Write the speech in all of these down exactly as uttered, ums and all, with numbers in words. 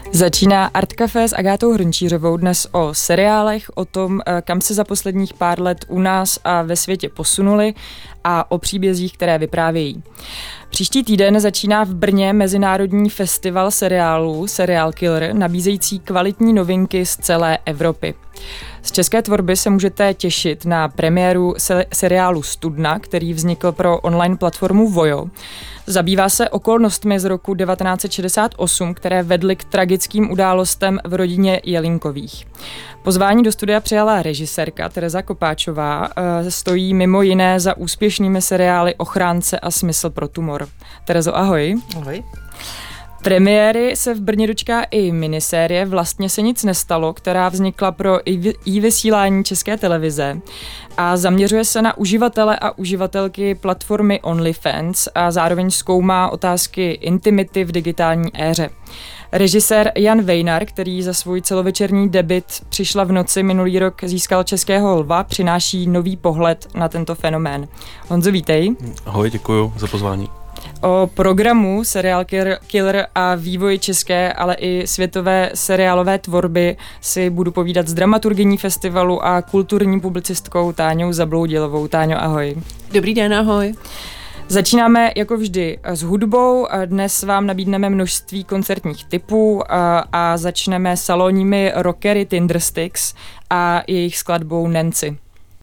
Začíná Art Café s Agátou Hrnčířovou dnes o seriálech, o tom, kam se za posledních pár let u nás a ve světě posunuli a o příbězích, které vyprávějí. Příští týden začíná v Brně Mezinárodní festival seriálů Serial Killer, nabízející kvalitní novinky z celé Evropy. Z české tvorby se můžete těšit na premiéru se- seriálu Studna, který vznikl pro online platformu Vojo. Zabývá se okolnostmi z roku devatenáct set šedesát osm, které vedly k tragickým událostem v rodině Jelínkových. Pozvání do studia přijala režisérka Tereza Kopáčová, stojí mimo jiné za úspěšnými seriály Ochránce a Smysl pro tumor. Terezo, ahoj. Ahoj. Premiéry se v Brně dočká i minisérie Vlastně se nic nestalo, která vznikla pro i-vysílání České televize a zaměřuje se na uživatele a uživatelky platformy OnlyFans a zároveň zkoumá otázky intimity v digitální éře. Režisér Jan Vejnar, který za svůj celovečerní debut Přišla v noci minulý rok získal Českého lva, přináší nový pohled na tento fenomén. Honzo, vítej. Ahoj, děkuju za pozvání. O programu Serial Killer a vývoji české, ale i světové seriálové tvorby si budu povídat s dramaturgyní festivalu a kulturní publicistkou Táňou Zabloudilovou. Táňo, ahoj. Dobrý den, ahoj. Začínáme jako vždy s hudbou. Dnes vám nabídneme množství koncertních typů a, a začneme salonními rockery Tindersticks a jejich skladbou Nancy.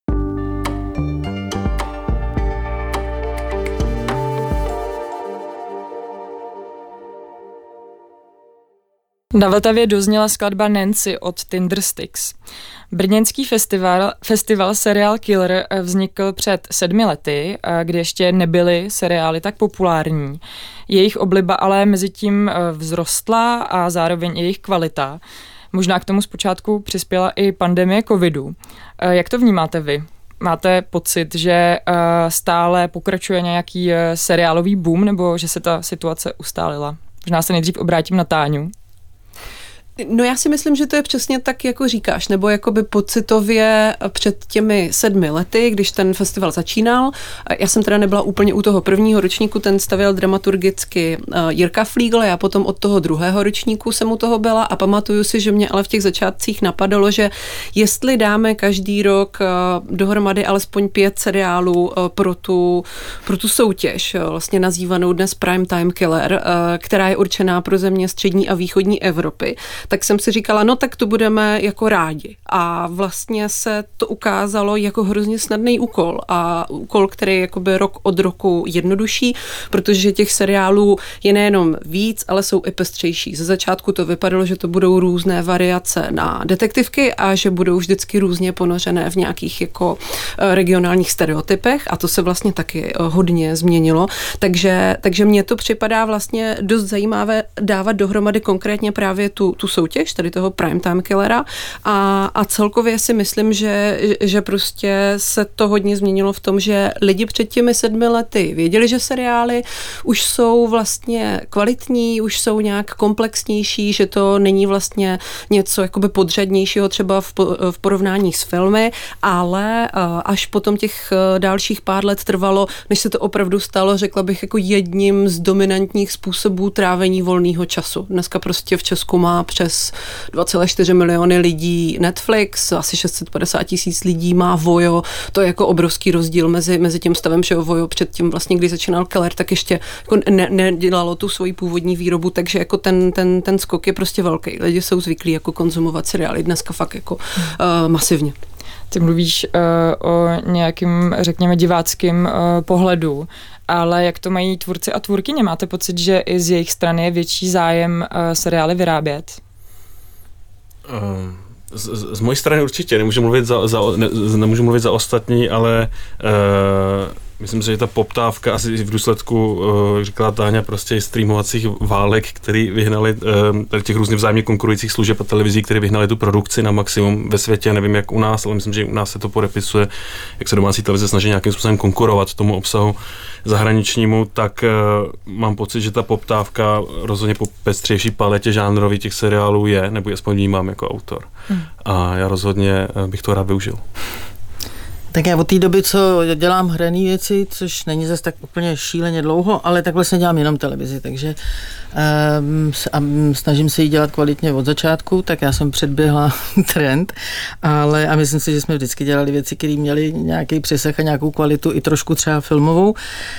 Na Vltavě dozněla skladba Nancy od Tindersticks. Brněnský festival, festival Serial Killer vznikl před sedmi lety, kdy ještě nebyly seriály tak populární. Jejich obliba ale mezi tím vzrostla a zároveň jejich kvalita. Možná k tomu zpočátku přispěla i pandemie covidu. Jak to vnímáte vy? Máte pocit, že stále pokračuje nějaký seriálový boom, nebo že se ta situace ustálila? Možná se nejdřív obrátím na Táňu. No já si myslím, že to je přesně tak, jako říkáš, nebo jakoby pocitově před těmi sedmi lety, když ten festival začínal. Já jsem teda nebyla úplně u toho prvního ročníku, ten stavěl dramaturgicky Jirka Flígl, já potom od toho druhého ročníku jsem u toho byla a pamatuju si, že mě ale v těch začátcích napadalo, že jestli dáme každý rok dohromady alespoň pět seriálů pro tu, pro tu soutěž, vlastně nazývanou dnes Prime Time Killer, která je určená pro země střední a východní Evropy, tak jsem si říkala, no tak to budeme jako rádi. A vlastně se to ukázalo jako hrozně snadný úkol a úkol, který je jakoby rok od roku jednodušší, protože těch seriálů je nejenom víc, ale jsou i pestřejší. Ze začátku to vypadalo, že to budou různé variace na detektivky a že budou vždycky různě ponořené v nějakých jako regionálních stereotypech a to se vlastně taky hodně změnilo. Takže, takže mně to připadá vlastně dost zajímavé dávat dohromady konkrétně právě tu, tu soutěž, tady toho Prime Time Killera a, a celkově si myslím, že, že prostě se to hodně změnilo v tom, že lidi před těmi sedmi lety věděli, že seriály už jsou vlastně kvalitní, už jsou nějak komplexnější, že to není vlastně něco jakoby podřadnějšího třeba v, v porovnání s filmy, ale až potom těch dalších pár let trvalo, než se to opravdu stalo, řekla bych, jako jedním z dominantních způsobů trávení volného času. Dneska prostě v Česku má přes dva celé čtyři miliony lidí Netflix, asi šest set padesát tisíc lidí má Vojo. To je jako obrovský rozdíl mezi, mezi tím stavem, že Vojo předtím vlastně, když začínal Keller, tak ještě jako ne, nedělalo tu svoji původní výrobu, takže jako ten, ten, ten skok je prostě velký. Lidi jsou zvyklí jako konzumovat seriály dneska fakt jako uh, masivně. Ty mluvíš uh, o nějakým, řekněme, diváckým uh, pohledu, ale jak to mají tvůrci a tvůrkyně? Máte pocit, že i z jejich strany je větší zájem uh, seriály vyrábět? Z, z mojí strany určitě, nemůžu mluvit za, za, ne, nemůžu mluvit za ostatní, ale uh, myslím si, že ta poptávka asi v důsledku, uh, říkala Táňa, prostě streamovacích válek, který vyhnali uh, těch různě vzájemně konkurujících služeb a televizí, které vyhnali tu produkci na maximum ve světě, nevím jak u nás, ale myslím, že u nás se to podepisuje, jak se domácí televize snaží nějakým způsobem konkurovat tomu obsahu zahraničnímu, tak uh, mám pocit, že ta poptávka rozhodně po pestřejší paletě žánrových těch seriálů je, nebo aspoň vnímám jako autor. Hmm. A já rozhodně bych to rád využil. Tak já od té doby, co dělám hraný věci, což není zase tak úplně šíleně dlouho, ale tak vlastně dělám jenom televizi, takže um, a snažím se ji dělat kvalitně od začátku, tak já jsem předběhla trend, ale a myslím si, že jsme vždycky dělali věci, které měly nějaký přesah a nějakou kvalitu, i trošku třeba filmovou, uh,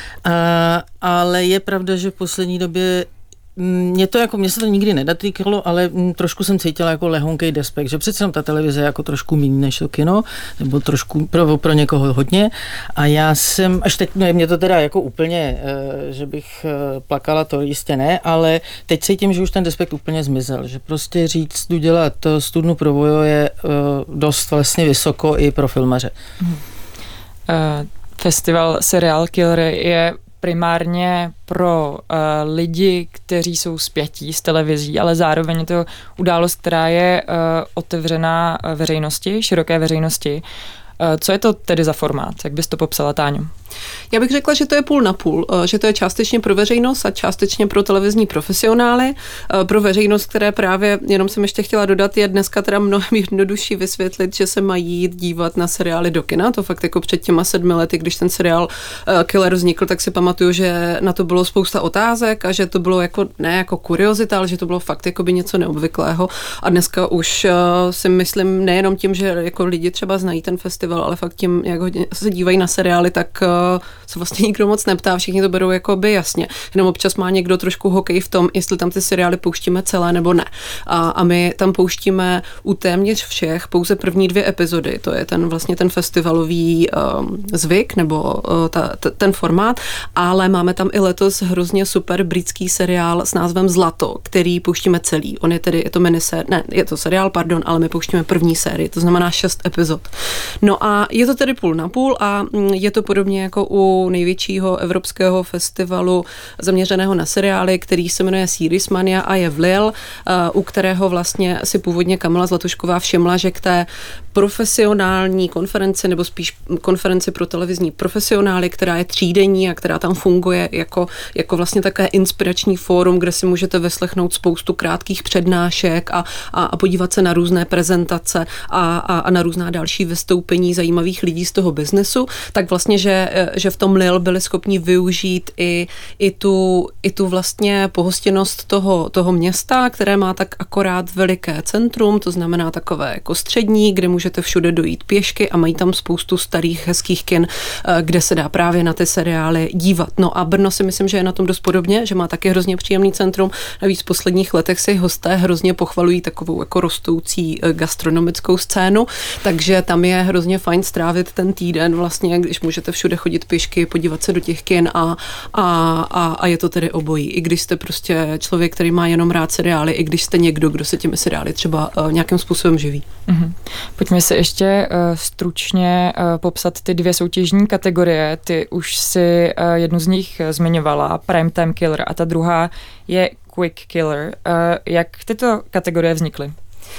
ale je pravda, že v poslední době Mě to jako, mně se to nikdy nedatýkalo, ale trošku jsem cítila jako lehonkej despekt, že přece ta televize je jako trošku méně než to kino, nebo trošku pro, pro někoho hodně. A já jsem, až teď, mě to teda jako úplně, že bych plakala, to jistě ne, ale teď cítím, že už ten despekt úplně zmizel, že prostě říct, jdu dělat studnu pro vojo je dost vlastně vysoko i pro filmaře. Hmm. Uh, festival Serial Killer je primárně pro uh, lidi, kteří jsou spjatí s televizí, ale zároveň je to událost, která je uh, otevřená veřejnosti, široké veřejnosti. Uh, co je to tedy za formát? Jak bys to popsala, Táňo? Já bych řekla, že to je půl na půl, že to je částečně pro veřejnost a částečně pro televizní profesionály. Pro veřejnost, které právě, jenom jsem ještě chtěla dodat, je dneska teda mnohem jednodušší vysvětlit, že se mají jít dívat na seriály do kina. To fakt jako před těma sedmi lety, když ten seriál Killer vznikl, tak si pamatuju, že na to bylo spousta otázek a že to bylo jako, ne jako kuriozita, ale že to bylo fakt jako by něco neobvyklého. A dneska už si myslím, nejenom tím, že jako lidi třeba znají ten festival, ale fakt tím, jak hodně se dívají na seriály, tak se vlastně nikdo moc neptá, všichni to berou jako by jasně. Jenom občas má někdo trošku hokej v tom, jestli tam ty seriály pouštíme celé nebo ne. A, a my tam pouštíme u téměř všech pouze první dvě epizody. To je ten vlastně ten festivalový um, zvyk nebo uh, ta, t, ten formát, ale máme tam i letos hrozně super britský seriál s názvem Zlato, který pouštíme celý. On je tedy, je to minisérie, ne, je to seriál, pardon, ale my pouštíme první sérii, to znamená šest epizod. No a je to tedy půl na půl a je to podobně jako u největšího evropského festivalu zaměřeného na seriály, který se jmenuje Series Mania a je v Lille, u kterého vlastně si původně Kamila Zlatušková všimla, že k té profesionální konferenci, nebo spíš konferenci pro televizní profesionály, která je třídenní a která tam funguje jako, jako vlastně také inspirační fórum, kde si můžete vyslechnout spoustu krátkých přednášek a, a, a podívat se na různé prezentace a, a, a na různá další vystoupení zajímavých lidí z toho biznesu, tak vlastně, že, že v tom Lille byli schopni využít i, i, tu, i tu vlastně pohostinnost toho, toho města, které má tak akorát veliké centrum, to znamená takové jako střední, kde můžete všude dojít pěšky a mají tam spoustu starých hezkých kin, kde se dá právě na ty seriály dívat. No a Brno si myslím, že je na tom dost podobně, že má taky hrozně příjemný centrum. Navíc v posledních letech si hosté hrozně pochvalují takovou jako rostoucí gastronomickou scénu, takže tam je hrozně fajn strávit ten týden vlastně, když můžete všude chodit pěšky, podívat se do těch kin a, a, a, a je to tedy obojí. I když jste prostě člověk, který má jenom rád seriály, i když jste někdo, kdo se těmi seriály třeba uh, nějakým způsobem živí. Mm-hmm. Pojďme si ještě uh, stručně uh, popsat ty dvě soutěžní kategorie. Ty už si uh, jednu z nich zmiňovala, Primetime Killer, a ta druhá je Quick Killer. Uh, jak tyto kategorie vznikly?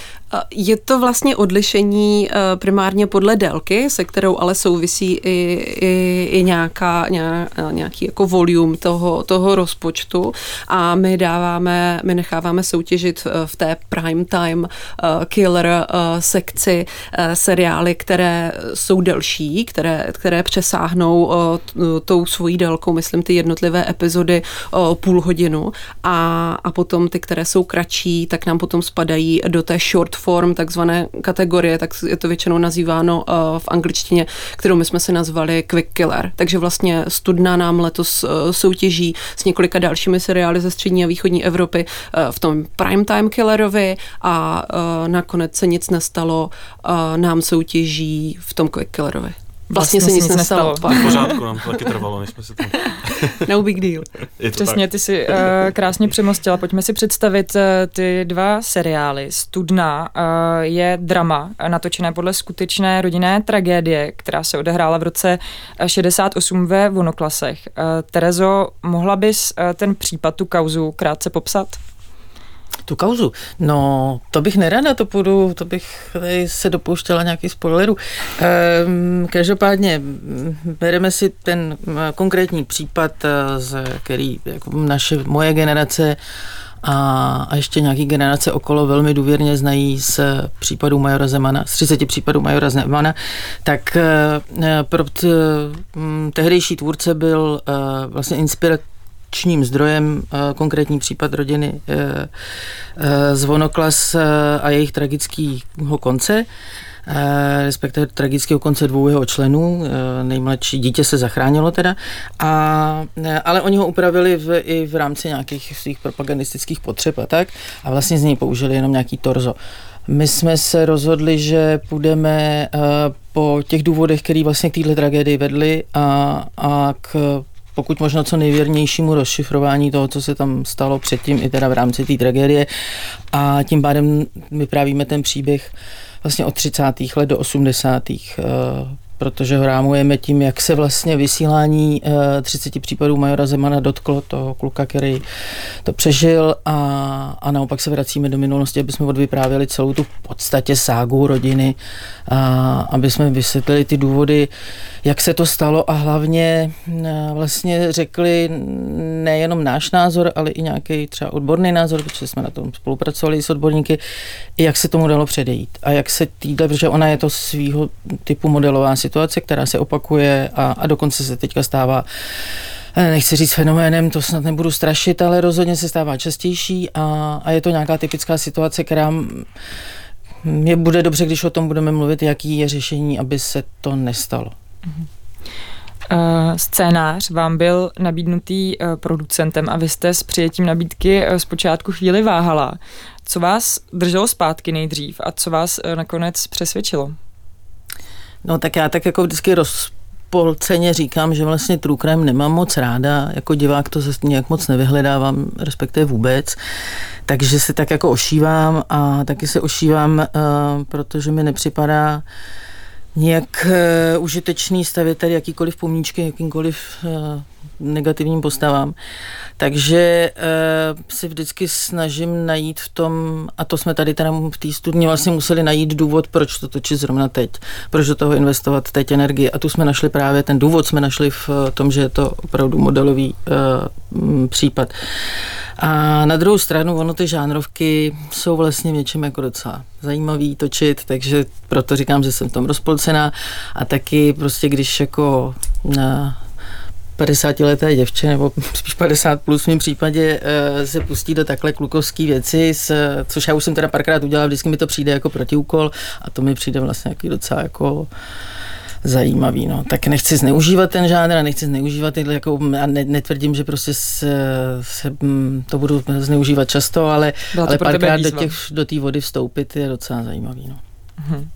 Je to vlastně odlišení primárně podle délky, se kterou ale souvisí i, i, i nějaká, nějaký jako volume toho, toho rozpočtu a my dáváme, my necháváme soutěžit v té prime time killer sekci seriály, které jsou delší, které, které přesáhnou tou svojí délkou, myslím ty jednotlivé epizody půl hodinu a, a potom ty, které jsou kratší, tak nám potom spadají do té short form, takzvané kategorie, tak je to většinou nazýváno uh, v angličtině, kterou my jsme si nazvali Quick Killer. Takže vlastně Studna nám letos uh, soutěží s několika dalšími seriály ze střední a východní Evropy uh, v tom Primetime Killerovi a uh, nakonec se nic nestalo, uh, nám soutěží v tom Quick Killerovi. Vlastně, vlastně se nic, nic nestalo. V pořádku, nám to taky trvalo, než jsme si to... No big deal. Přesně, ty si uh, krásně přemostila. Pojďme si představit uh, ty dva seriály. Studna uh, je drama, natočené podle skutečné rodinné tragédie, která se odehrála v roce šedesát osm ve Vonoklasech. Uh, Terezo, mohla bys uh, ten případ, tu kauzu krátce popsat? Tu kauzu? No, to bych nerada, to půjdu, to bych se dopouštěla nějaký spoilerů. Ehm, každopádně bereme si ten konkrétní případ, z který jako naše, moje generace a, a ještě nějaký generace okolo velmi důvěrně znají z případů majora Zemana, z třiceti případů majora Zemana, tak pro t, tehdejší tvůrce byl vlastně inspiračním zdrojem konkrétní případ rodiny Zvonoklas a jejich tragického konce, respektive tragického konce dvou jeho členů, nejmladší dítě se zachránilo teda, a, ale oni ho upravili v, i v rámci nějakých svých propagandistických potřeb a tak a vlastně z něj použili jenom nějaký torzo. My jsme se rozhodli, že půjdeme po těch důvodech, které vlastně k této tragédii vedly a, a k pokud možno co nejvěrnějšímu rozšifrování toho, co se tam stalo předtím i teda v rámci té tragédie, a tím pádem vyprávíme ten příběh vlastně od třicátých let do osmdesátých protože ho rámujeme tím, jak se vlastně vysílání třiceti případů majora Zemana dotklo toho kluka, který to přežil, a, a naopak se vracíme do minulosti, aby jsme odvyprávěli celou tu v podstatě ságu rodiny, a aby jsme vysvětlili ty důvody, jak se to stalo, a hlavně vlastně řekli nejenom náš názor, ale i nějaký třeba odborný názor, protože jsme na tom spolupracovali s odborníky, jak se tomu dalo předejít a jak se týhle, protože ona je to svýho typu modelová situace, která se opakuje a, a dokonce se teďka stává, nechci říct fenoménem, to snad nebudu strašit, ale rozhodně se stává častější, a, a je to nějaká typická situace, která je bude dobře, když o tom budeme mluvit, jaký je řešení, aby se to nestalo. Uh, scénář vám byl nabídnutý uh, producentem a vy jste s přijetím nabídky uh, zpočátku chvíli váhala. Co vás drželo zpátky nejdřív a co vás uh, nakonec přesvědčilo? No tak já tak jako vždycky rozpolceně říkám, že vlastně true crime nemám moc ráda, jako divák to zase nějak moc nevyhledávám, respektive vůbec, takže se tak jako ošívám a taky se ošívám, uh, protože mi nepřipadá nějak uh, užitečný stavět tady jakýkoliv pomníčky, jakýmkoliv uh, negativním postavám. Takže uh, si vždycky snažím najít v tom, a to jsme tady teda v té studni vlastně museli najít důvod, proč to točit zrovna teď, proč do toho investovat teď energii. A tu jsme našli právě, ten důvod jsme našli v tom, že je to opravdu modelový uh, případ. A na druhou stranu, ono ty žánrovky jsou vlastně v něčem jako docela zajímavý točit, takže proto říkám, že jsem v tom rozpolcená, a taky prostě když jako na padesátileté děvče, nebo spíš padesát plus v mém případě, se pustí do takhle klukovský věci, což já už jsem teda párkrát udělal, vždycky mi to přijde jako protiúkol, a to mi přijde vlastně jaký docela jako zajímavý, no. Tak nechci zneužívat ten žánr a nechci zneužívat tyhle, jako, a ne, netvrdím, že prostě se, se, to budu zneužívat často, ale, ale párkrát do těch, do té vody vstoupit je docela zajímavý, no. Mhm.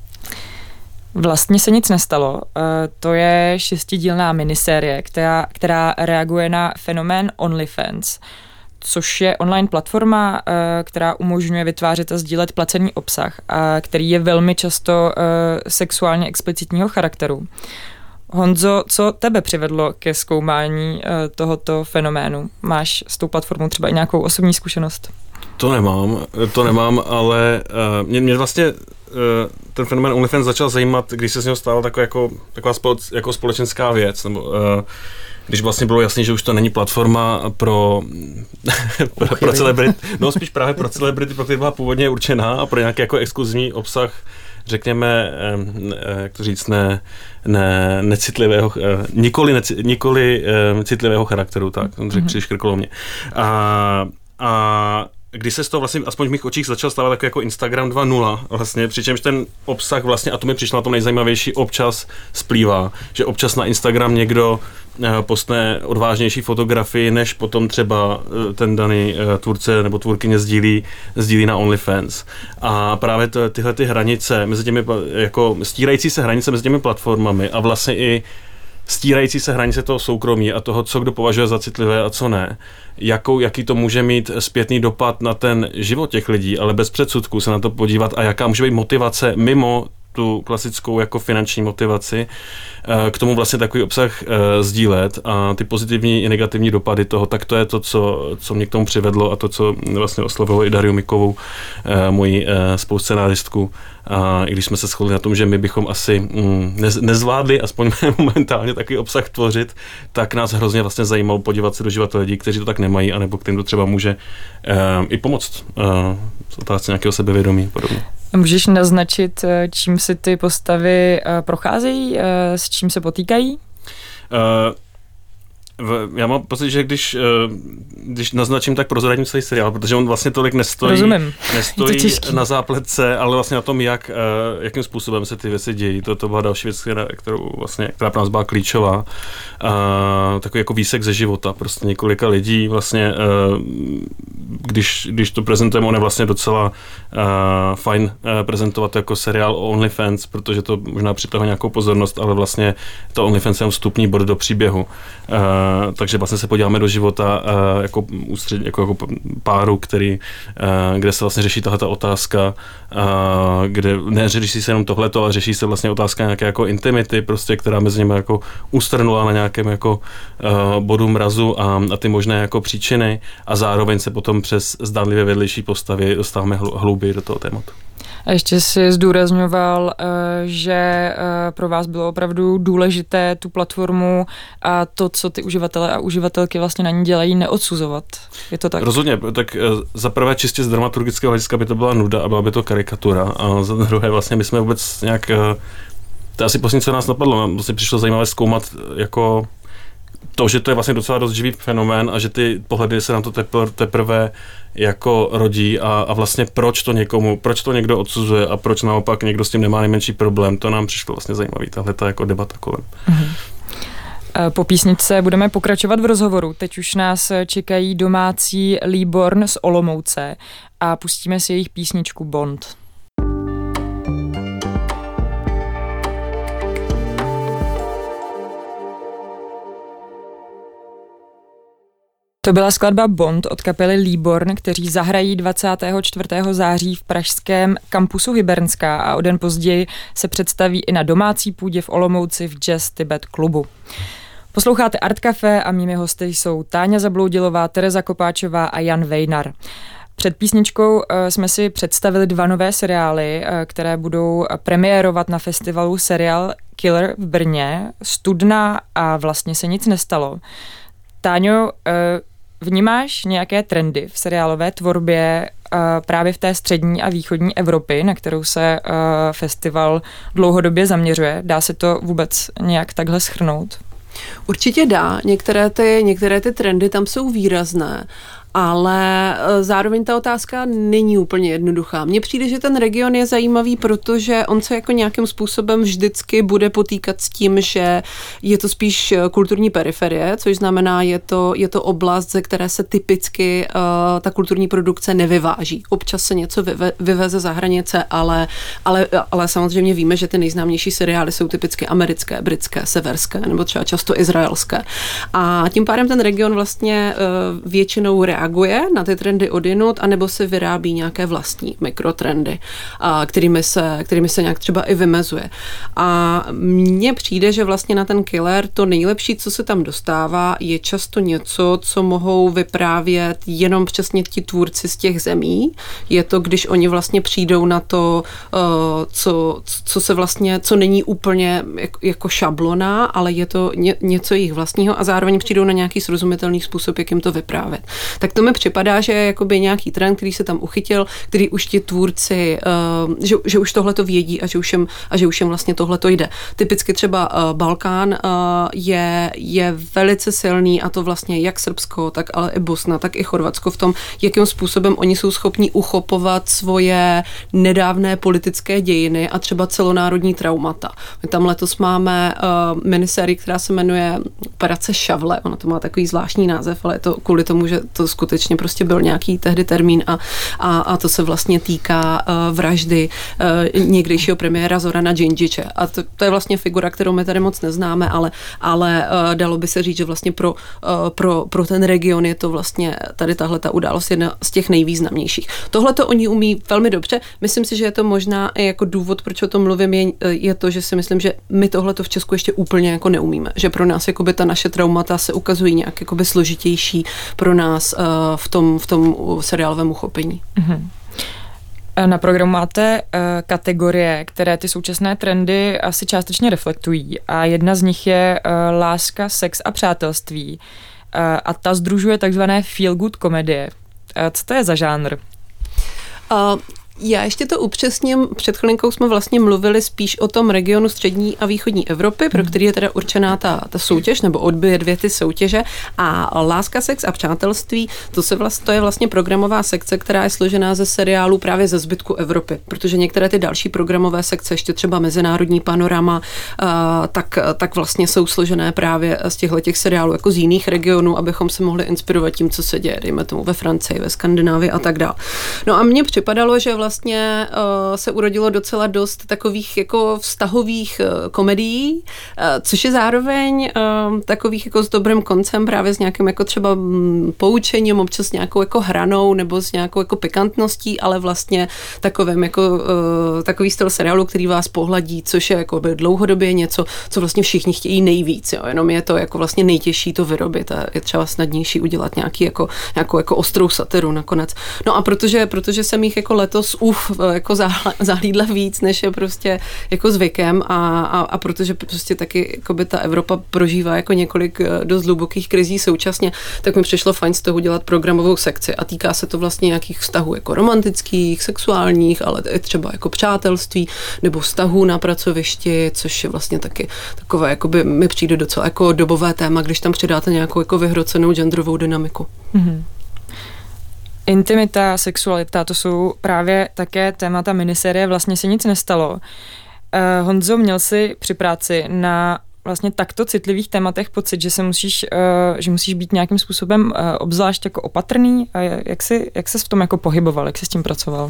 Vlastně se nic nestalo. To je šestidílná minisérie, která, která reaguje na fenomén OnlyFans, což je online platforma, která umožňuje vytvářet a sdílet placený obsah, který je velmi často sexuálně explicitního charakteru. Honzo, co tebe přivedlo ke zkoumání tohoto fenoménu? Máš s tou platformou třeba i nějakou osobní zkušenost? To nemám, to nemám, ale uh, mě, mě vlastně uh, ten fenomén OnlyFans začal zajímat, když se z něho stala taková, jako, taková spole, jako společenská věc, nebo uh, když vlastně bylo jasný, že už to není platforma pro, pro, pro celebrity, no spíš právě pro celebrity, pro které byla původně určená, a pro nějaký jako exkluzivní obsah, řekněme, jak to říct, ne, ne, necitlivého, nikoli, neci, nikoli citlivého charakteru, tak, on řekl, příliš krkolomně. A, a když se z toho vlastně, aspoň v mých očích, začal stávat takový jako Instagram dva tečka nula vlastně, přičemž ten obsah vlastně, a to mi přišlo na tom nejzajímavější, občas splývá, že občas na Instagram někdo postne odvážnější fotografii, než potom třeba ten daný tvůrce nebo tvůrkyně sdílí, sdílí na OnlyFans. A právě to, tyhle ty hranice, mezi těmi, jako stírající se hranice mezi těmi platformami a vlastně i stírající se hranice toho soukromí a toho, co kdo považuje za citlivé a co ne, jakou, jaký to může mít zpětný dopad na ten život těch lidí, ale bez předsudků se na to podívat, a jaká může být motivace mimo tu klasickou jako finanční motivaci, k tomu vlastně takový obsah sdílet a ty pozitivní i negativní dopady toho, tak to je to, co, co mě k tomu přivedlo a to, co vlastně oslovilo i Dariu Mikovou, moji spolusscenáristku. A i když jsme se shodli na tom, že my bychom asi mm, nez, nezvládli aspoň momentálně takový obsah tvořit, tak nás hrozně vlastně zajímalo podívat se do života lidí, kteří to tak nemají, anebo kterým to třeba může uh, i pomoct uh, z otázce nějakého sebevědomí podobně. Můžeš naznačit, čím si ty postavy uh, procházejí, uh, s čím se potýkají? Uh, Já mám pocit, že když, když naznačím, tak prozradím celý seriál, protože on vlastně tolik nestojí, nestojí na zápletce, ale vlastně na tom, jak, jakým způsobem se ty věci dějí. To, to byla další věc, která, kterou vlastně, která pro nás byla klíčová. A, takový jako výsek ze života, prostě několika lidí vlastně, když, když to prezentujeme, on je vlastně docela uh, fajn uh, prezentovat jako seriál o OnlyFans, protože to možná přitahuje nějakou pozornost, ale vlastně to OnlyFans je vstupní bod do příběhu. Uh, takže vlastně se podíváme do života uh, jako, ústřed, jako, jako páru, který, uh, kde se vlastně řeší tahleta otázka, uh, kde neřeší se jenom tohleto, ale řeší se vlastně otázka nějaké jako intimity, prostě, která mezi nimi jako ustrnula na nějakém jako uh, bodu mrazu a, a ty možné jako příčiny a zároveň se potom přes zdánlivě vedlejší postavy dostáváme hlouběji do toho tématu. A ještě si zdůrazňoval, že pro vás bylo opravdu důležité tu platformu a to, co ty uživatelé a uživatelky vlastně na ní dělají, neodsuzovat. Je to tak? Rozhodně. Tak za prvé čistě z dramaturgického hlediska by to byla nuda a byla by to karikatura. A za druhé vlastně my jsme vůbec nějak... To je asi poslední, co nás napadlo. Vlastně přišlo zajímavé zkoumat jako... To, že to je vlastně docela dost živý fenomén a že ty pohledy se na to tepr- teprve jako rodí a, a vlastně proč to někomu, proč to někdo odsuzuje a proč naopak někdo s tím nemá nejmenší problém, to nám přišlo vlastně zajímavý, tahle ta jako debata kolem. Mhm. Po písničce budeme pokračovat v rozhovoru. Teď už nás čekají domácí Lee Born z Olomouce a pustíme si jejich písničku Bond. To byla skladba Bond od kapely Lee Born, kteří zahrají dvacátého čtvrtého září v pražském kampusu Hybernská a o den později se představí i na domácí půdě v Olomouci v Jazz Tibet klubu. Posloucháte Art Café a mými hosty jsou Táňa Zabloudilová, Tereza Kopáčová a Jan Vejnar. Před písničkou jsme si představili dva nové seriály, které budou premiérovat na festivalu Serial Killer v Brně, Studna a Vlastně se nic nestalo. Táňo, vnímáš nějaké trendy v seriálové tvorbě právě v té střední a východní Evropy, na kterou se festival dlouhodobě zaměřuje? Dá se to vůbec nějak takhle shrnout? Určitě dá. Některé ty, některé ty trendy tam jsou výrazné, ale zároveň ta otázka není úplně jednoduchá. Mně přijde, že ten region je zajímavý, protože on se jako nějakým způsobem vždycky bude potýkat s tím, že je to spíš kulturní periferie, což znamená, je to, je to oblast, ze které se typicky uh, ta kulturní produkce nevyváží. Občas se něco vyve, vyveze za hranice, ale, ale, ale samozřejmě víme, že ty nejznámější seriály jsou typicky americké, britské, severské nebo třeba často izraelské. A tím pádem ten region vlastně uh, většinou reaguje reaguje na ty trendy odinut, anebo se vyrábí nějaké vlastní mikrotrendy, a kterými se, kterými se nějak třeba i vymezuje. A mně přijde, že vlastně na ten killer to nejlepší, co se tam dostává, je často něco, co mohou vyprávět jenom přesně ti tvůrci z těch zemí. Je to, když oni vlastně přijdou na to, co, co se vlastně, co není úplně jako šablona, ale je to ně, něco jejich vlastního a zároveň přijdou na nějaký srozumitelný způsob, jak jim to vyprávět. Tak to mi připadá, že je jakoby nějaký trend, který se tam uchytil, který už ti tvůrci, uh, že, že už tohle to vědí a že už jim, a že už jim vlastně tohle to jde. Typicky třeba uh, Balkán uh, je, je velice silný a to vlastně jak Srbsko, tak ale i Bosna, tak i Chorvatsko v tom, jakým způsobem oni jsou schopni uchopovat svoje nedávné politické dějiny a třeba celonárodní traumata. My tam letos máme uh, minisérii, která se jmenuje Operace Šavle, ono to má takový zvláštní název, ale je to kvůli tomu, že to skutečně prostě byl nějaký tehdy termín a, a, a to se vlastně týká uh, vraždy uh, někdejšího premiéra Zorana Džindžiče. A to, to je vlastně figura, kterou my tady moc neznáme, ale, ale uh, dalo by se říct, že vlastně pro, uh, pro, pro ten region je to vlastně tady tahle ta událost jedna z těch nejvýznamnějších. Tohle to oni umí velmi dobře. Myslím si, že je to možná i jako důvod, proč o tom mluvím, je, je to, že si myslím, že my tohle to v Česku ještě úplně jako neumíme. Že pro nás jakoby ta naše traumata se ukazují nějak jakoby složitější pro nás uh, v tom, v tom seriálovém uchopení. Mm-hmm. Na programu máte uh, kategorie, které ty současné trendy asi částečně reflektují a jedna z nich je uh, láska, sex a přátelství uh, a ta sdružuje takzvané feel good komedie. Uh, co to je za žánr? Uh, Já ještě to upřesním. Před chvilinkou jsme vlastně mluvili spíš o tom regionu střední a východní Evropy, pro který je teda určená ta, ta soutěž, nebo obě dvě ty soutěže. A Láska, sex a přátelství, to, se vlast, to je vlastně programová sekce, která je složená ze seriálů právě ze zbytku Evropy, protože některé ty další programové sekce, ještě třeba Mezinárodní panorama, uh, tak, tak vlastně jsou složené právě z těchto těch seriálů jako z jiných regionů, abychom se mohli inspirovat tím, co se děje, dejme tomu ve Francii, ve Skandinávii a tak dále. No a mně připadalo, že vlastně uh, se urodilo docela dost takových jako vztahových uh, komedií, uh, což je zároveň uh, takových jako s dobrým koncem, právě s nějakým jako třeba um, poučením, občas s nějakou jako hranou nebo s nějakou jako pikantností, ale vlastně takovým jako uh, takový styl seriálu, který vás pohladí, což je jako by dlouhodobě něco, co vlastně všichni chtějí nejvíc, jo. Jenom je to jako vlastně nejtěžší to vyrobit a je třeba snadnější udělat nějaký jako, nějakou jako ostrou satiru nakonec. No a protože, protože jsem jich jako letos uf, jako zahlídla víc, než je prostě jako zvykem a, a, a protože prostě taky jako by ta Evropa prožívá jako několik dost hlubokých krizí současně, tak mi přišlo fajn z toho udělat programovou sekci a týká se to vlastně nějakých vztahů jako romantických, sexuálních, ale i třeba jako přátelství nebo vztahů na pracovišti, což je vlastně taky takové, jako by mi přijde docela jako dobové téma, když tam přidáte nějakou jako vyhrocenou genderovou dynamiku. Mm-hmm. Intimita, sexualita, to jsou právě také témata minisérie Vlastně se nic nestalo. Uh, Honzo, měl jsi při práci na vlastně takto citlivých tématech pocit, že se musíš, uh, že musíš být nějakým způsobem uh, obzvlášť jako opatrný? A jak jsi, jak jsi v tom jako pohyboval, jak jsi s tím pracoval?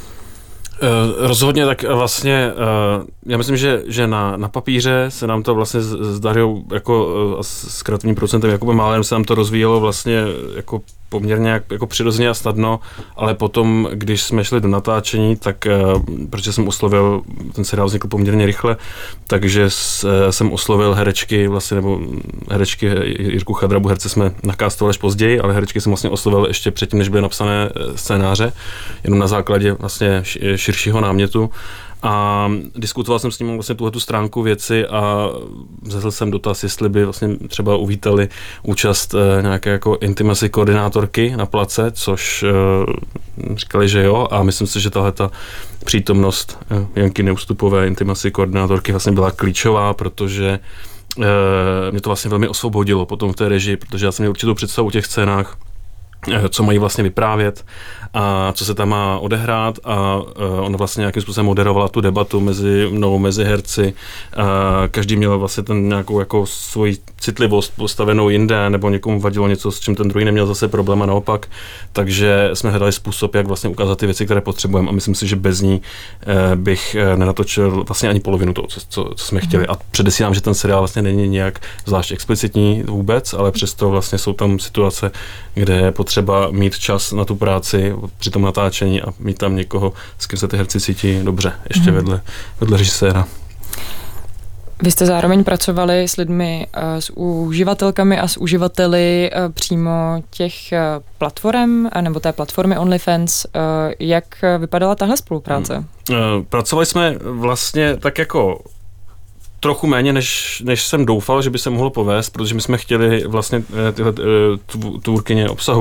Uh, rozhodně tak vlastně, uh, já myslím, že, že na, na papíře se nám to vlastně s Dariou jako uh, s kreativním producentem Jakubem Málem se nám to rozvíjelo vlastně jako poměrně jako přirozeně a snadno, ale potom, když jsme šli do natáčení, tak uh, protože jsem oslovil, ten seriál vznikl poměrně rychle, takže s, uh, jsem oslovil herečky vlastně, nebo herečky Jirku Chadrabu, herce jsme nakástovali až později, ale herečky jsem vlastně oslovil ještě předtím, než byly napsané scénáře, jenom na základě vlastně širšího námětu. A diskutoval jsem s ním vlastně tuhletu stránku věci a vzal jsem dotaz, jestli by vlastně třeba uvítali účast e, nějaké jako intimacy koordinátorky na place, což e, říkali, že jo, a myslím si, že tahleta přítomnost e, Janky Neustupové intimacy koordinátorky vlastně byla klíčová, protože e, mě to vlastně velmi osvobodilo potom v té režii, protože já jsem měl určitou představu o těch scénách, co mají vlastně vyprávět a co se tam má odehrát a ona vlastně nějakým způsobem moderovala tu debatu mezi mnou, mezi herci. A každý měl vlastně ten nějakou jako svoji citlivost postavenou jinde, nebo někomu vadilo něco, s čím ten druhý neměl zase problém a naopak. Takže jsme hledali způsob, jak vlastně ukázat ty věci, které potřebujeme a myslím si, že bez ní bych nenatočil vlastně ani polovinu toho, co, co, co jsme chtěli. A předesílám, že ten seriál vlastně není nějak zvlášť explicitní vůbec, ale přesto vlastně jsou tam situace, kde je potřeba mít čas na tu práci při tom natáčení a mít tam někoho, s kým se ty herci cítí dobře, ještě mm. vedle, vedle režiséra. Vy jste zároveň pracovali s lidmi, s uživatelkami a s uživateli přímo těch platform, nebo té platformy OnlyFans. Jak vypadala tahle spolupráce? Pracovali jsme vlastně tak jako trochu méně, než, než jsem doufal, že by se mohlo povést, protože my jsme chtěli vlastně tyhle tvůrkyně obsahu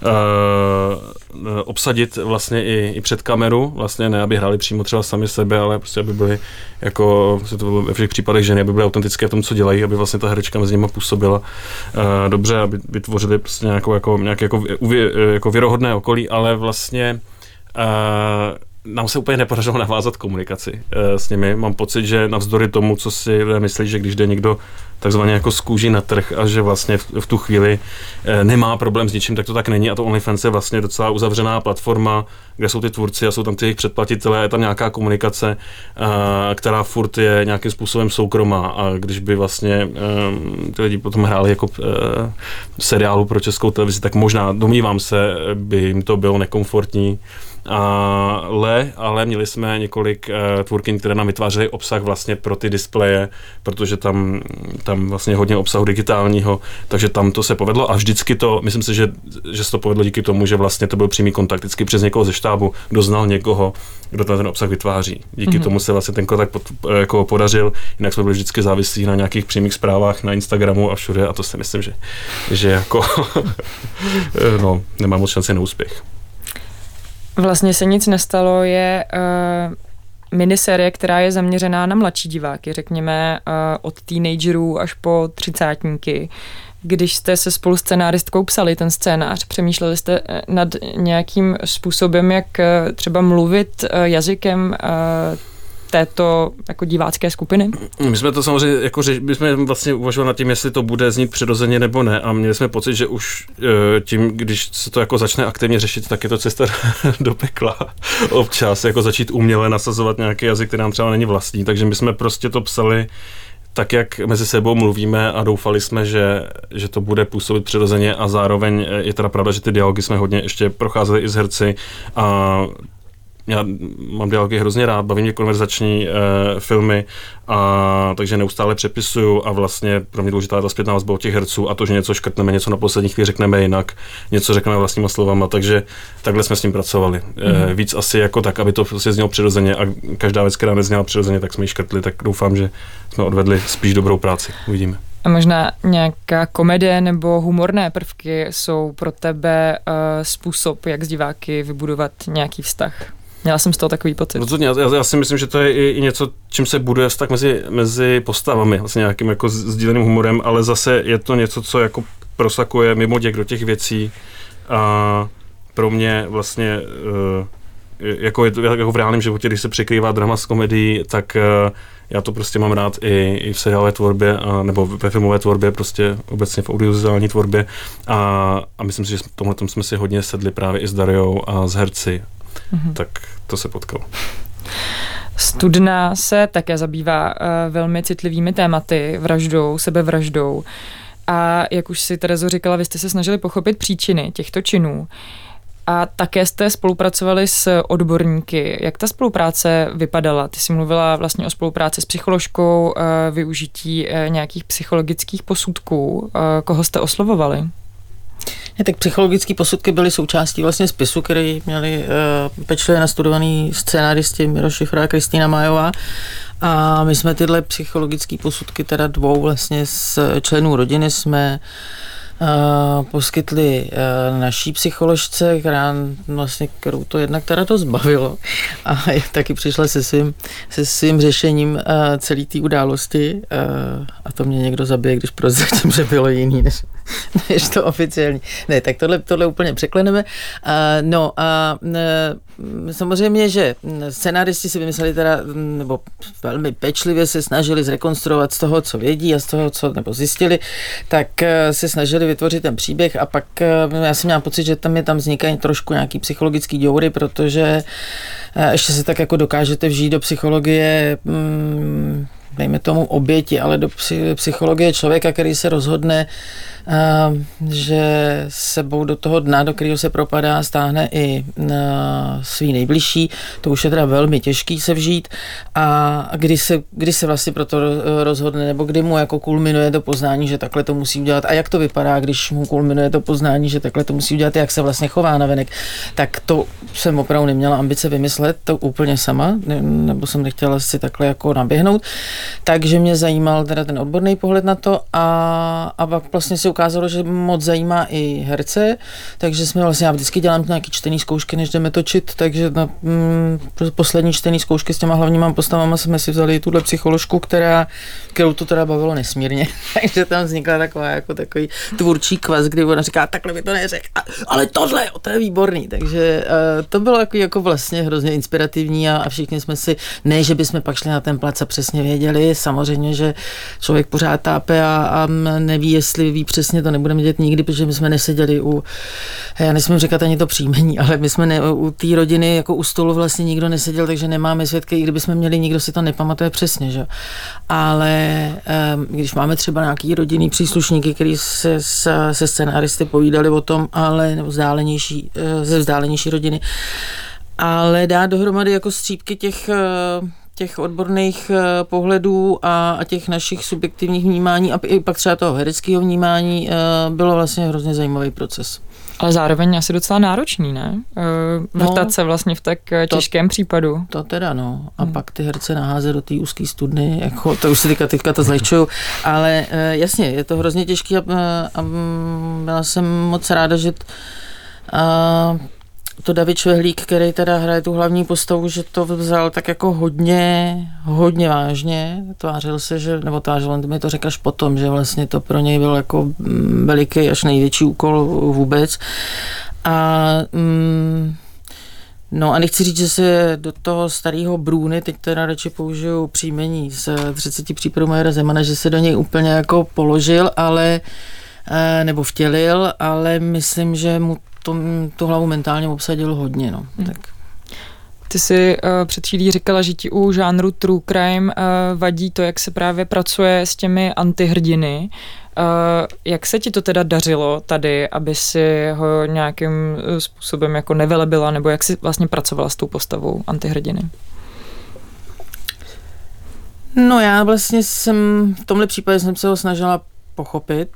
uh, obsadit vlastně i, i před kameru, vlastně ne, aby hráli přímo třeba sami sebe, ale prostě, aby byli jako, to bylo ve všech případech ženy, aby byly autentické v tom, co dělají, aby vlastně ta herečka mezi nimi působila uh, dobře, aby vytvořili prostě nějakou, jako, nějaké jako, jako věrohodné okolí, ale vlastně uh, nám se úplně nepodařilo navázat komunikaci uh, s nimi. Mám pocit, že navzdory tomu, co si myslí, že když jde někdo takzvaně jako z kůží na trh a že vlastně v, v tu chvíli uh, nemá problém s ničím, tak to tak není a to OnlyFans je vlastně docela uzavřená platforma, kde jsou ty tvůrci a jsou tam ty jejich předplatitelé, je tam nějaká komunikace, uh, která furt je nějakým způsobem soukromá a když by vlastně um, ty lidi potom hráli jako uh, seriálu pro Českou televizi, tak možná, domnívám se, by jim to bylo nekomfortní. Ale, ale měli jsme několik uh, tvůrkyň, které nám vytvářely obsah vlastně pro ty displeje, protože tam, tam vlastně hodně obsahu digitálního, takže tam to se povedlo a vždycky to, myslím si, že, že se to povedlo díky tomu, že vlastně to byl přímý kontakt vždycky přes někoho ze štábu, kdo znal někoho, kdo ten obsah vytváří. Díky mm-hmm. tomu se vlastně ten kontakt pod, jako podařil, jinak jsme byli vždycky závislí na nějakých přímých zprávách na Instagramu a všude a to si myslím, že, že jako no, nemá moc šance na úspěch. Vlastně se nic nestalo je uh, miniserie, která je zaměřená na mladší diváky, řekněme uh, od teenagerů až po třicátníky. Když jste se spolu scenáristkou psali ten scénář, přemýšleli jste nad nějakým způsobem, jak uh, třeba mluvit uh, jazykem uh, této jako divácké skupiny? My jsme to samozřejmě, jako, my jsme vlastně uvažovali nad tím, jestli to bude znít přirozeně nebo ne a měli jsme pocit, že už tím, když se to jako začne aktivně řešit, tak je to cesta do pekla občas, jako začít uměle nasazovat nějaký jazyk, který nám třeba není vlastní, takže my jsme prostě to psali tak, jak mezi sebou mluvíme a doufali jsme, že, že to bude působit přirozeně a zároveň je teda pravda, že ty dialogy jsme hodně ještě procházeli i s herci a já mám dialogy hrozně rád, baví mě konverzační e, filmy, a, takže neustále přepisuju a vlastně pro mě důležitá je ta zpětná vazba od těch herců a to, že něco škrtneme, něco na poslední chvíli řekneme jinak, něco řekneme vlastníma slovama, takže takhle jsme s tím pracovali. Mm-hmm. E, víc asi jako tak, aby to prostě znělo přirozeně a každá věc, která nezněla přirozeně, tak jsme ji škrtli, tak doufám, že jsme odvedli spíš dobrou práci. Uvidíme. A možná nějaká komedie nebo humorné prvky jsou pro tebe uh, způsob, jak s diváky vybudovat nějaký vztah? Měla jsem z toho takový pocit. Rozhodně, já, já si myslím, že to je i, i něco, čím se buduje vztah mezi, mezi postavami, vlastně nějakým jako sdíleným humorem, ale zase je to něco, co jako prosakuje mimo děk do těch věcí a pro mě vlastně jako, je to, jako v reálném životě, když se překrývá drama s komedií, tak já to prostě mám rád i, i v seriálové tvorbě a, nebo ve filmové tvorbě, prostě obecně v audiovizuální tvorbě a, a myslím si, že v tomhle jsme si hodně sedli právě i s Dariou a s herci. Mm-hmm. Tak to se potkalo. Studna se také zabývá uh, velmi citlivými tématy, vraždou, sebevraždou. A jak už si Terezo říkala, vy jste se snažili pochopit příčiny těchto činů. A také jste spolupracovali s odborníky. Jak ta spolupráce vypadala? Ty jsi mluvila vlastně o spolupráci s psycholožkou, uh, využití uh, nějakých psychologických posudků. Uh, koho jste oslovovali? Ne, tak psychologické posudky byly součástí vlastně spisu, který měli uh, pečlivě nastudovaný scénáristi Miroš Šifra a Kristýna Májová. A my jsme tyhle psychologické posudky, teda dvou vlastně z členů rodiny, jsme Uh, poskytli uh, naší psycholožce, která vlastně, kterou to jednak teda to zbavilo a taky přišla se svým, se svým řešením uh, celé té události uh, a to mě někdo zabije, když prozradím, že bylo jiný, než, než to oficiální. Ne, tak tohle, tohle úplně překleneme. Uh, no a uh, samozřejmě, že scenáristi si vymysleli teda, nebo velmi pečlivě se snažili zrekonstruovat z toho, co vědí a z toho, co nebo zjistili, tak uh, se snažili vytvořit ten příběh a pak já jsem měla pocit, že tam je tam vznikají trošku nějaký psychologický děury, protože ještě se tak jako dokážete vžít do psychologie, dejme tomu oběti, ale do psychologie člověka, který se rozhodne, že sebou do toho dna, do kterého se propadá, stáhne i svý nejbližší. To už je teda velmi těžký se vžít. A kdy se, kdy se vlastně pro to rozhodne, nebo kdy mu jako kulminuje to poznání, že takhle to musí udělat. A jak to vypadá, když mu kulminuje to poznání, že takhle to musí udělat, jak se vlastně chová navenek. Tak to jsem opravdu neměla ambice vymyslet to úplně sama, nebo jsem nechtěla si takhle jako naběhnout. takže mě zajímal teda ten odborný pohled na to a, a pak vlastně se ukázalo, že moc zajímá i herce, takže jsme vlastně, já vždycky dělám nějaký čtený zkoušky, než jdeme točit, takže na mm, poslední čtený zkoušky s těma hlavníma postavama jsme si vzali tuhle psycholožku, která, kterou to teda bavilo nesmírně, takže tam vznikla taková jako takový tvůrčí kvaz, kdy ona říká, takhle mi to neřek, ale tohle, jo, to je výborný, takže uh, to bylo jako, jako vlastně hrozně inspirativní a, a všichni jsme si, ne, že bychom pak šli na ten plac a přesně věděli, samozřejmě, že člověk pořád tápe a, a neví, jestli ví přesně, to nebudeme dělat nikdy, protože my jsme neseděli u, já nesmím říkat ani to příjmení, ale my jsme ne, u té rodiny jako u stolu vlastně nikdo neseděl, takže nemáme svědky, i kdybychom měli, nikdo si to nepamatuje přesně, že? Ale um, když máme třeba nějaký rodinný příslušníky, který se, se, se scenáristy povídali o tom, ale nebo vzdálenější, ze vzdálenější rodiny, ale dá dohromady jako střípky těch, těch odborných pohledů a, a těch našich subjektivních vnímání a i pak třeba toho hereckého vnímání bylo vlastně hrozně zajímavý proces. Ale zároveň asi docela náročný, ne? Vrtat no, se vlastně v tak těžkém to, případu. To teda, no. A hmm. pak ty herce naházet do té úzké studny, jako, to už si teďka, teďka to zlehčuju, ale jasně, je to hrozně těžký a, a byla jsem moc ráda, že a, to David Švehlík, který teda hraje tu hlavní postavu, že to vzal tak jako hodně, hodně vážně. Tvářil se, že, nebo tvářil, on mi to řekl až potom, že vlastně to pro něj byl jako veliký až největší úkol vůbec. A mm, no a nechci říct, že se do toho starého Brůny, teď teda radši použiju příjmení z třiceti případů Majora Zemana, že se do něj úplně jako položil, ale nebo vtělil, ale myslím, že mu to, tu hlavu mentálně obsadil hodně. No. Hmm. Tak. Ty jsi uh, před chvílí říkala, že ti u žánru true crime uh, vadí to, jak se právě pracuje s těmi antihrdiny. Uh, jak se ti to teda dařilo tady, aby si ho nějakým způsobem jako nevelebila, nebo jak jsi vlastně pracovala s tou postavou antihrdiny? No já vlastně jsem, v tomhle případě jsem se ho snažila pochopit,